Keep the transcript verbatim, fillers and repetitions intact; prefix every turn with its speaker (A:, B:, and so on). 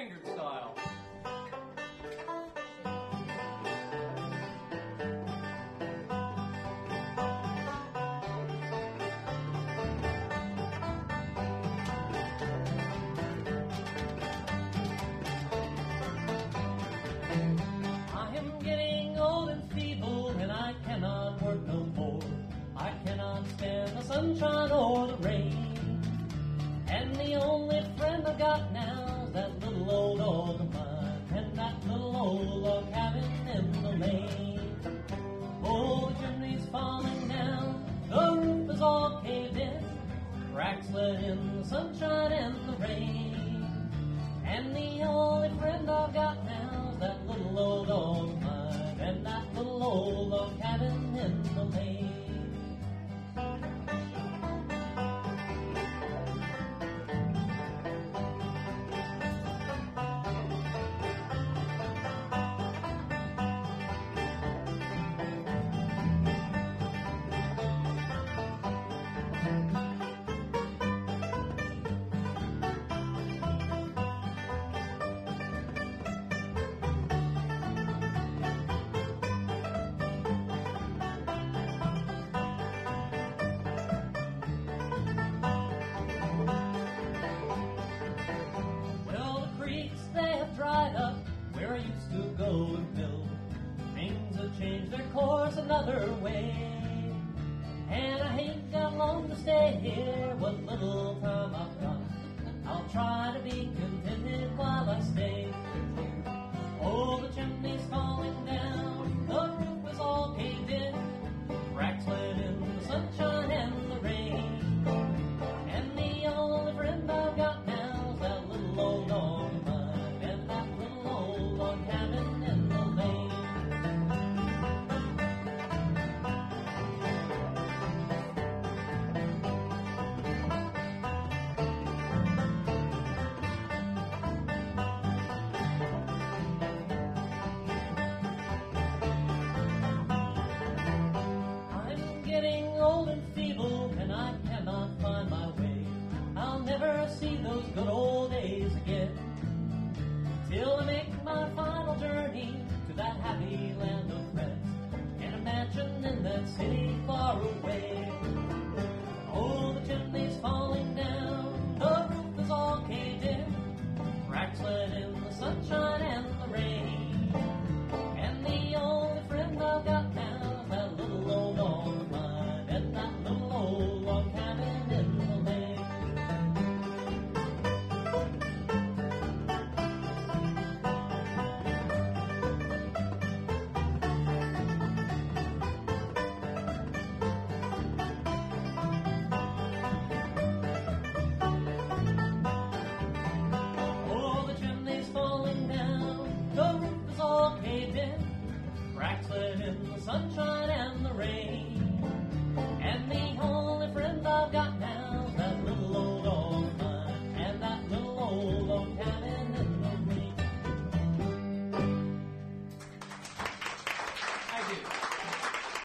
A: fingered style. I am getting old and feeble, and I cannot work no more. I cannot stand the sunshine or the rain. And the only friend I've got now is that little old dog of mine, and that little old log cabin in the lane. Oh, the chimney's falling down, the roof is all caved in, cracks let in the sunshine and the rain. And the only friend I've got now is that little old dog of mine, and that little old log cabin in the lane. Dried up where I used to go and build. Things have changed their course another way, and I ain't got long to stay here. What little time I've got, I'll try to be contented while I stay. Oh, the chimney's falling down, the roof is all caved in, cracks let in the sunshine and the rain. And the only friend I've got now is that little old dog of mine, cabin in the lane. I'm getting old and feeble, and I cannot find my way. I'll never see those good old days again, till I make my final journey to that happy land of rest, in a mansion in that city far away. Oh, the chimney's falling down, the roof is all caved in, cracks let in the sunshine and the rain. And the only friend I've got now is that little old dog of mine, and that little old log cabin in the lane. Cracks let in the sunshine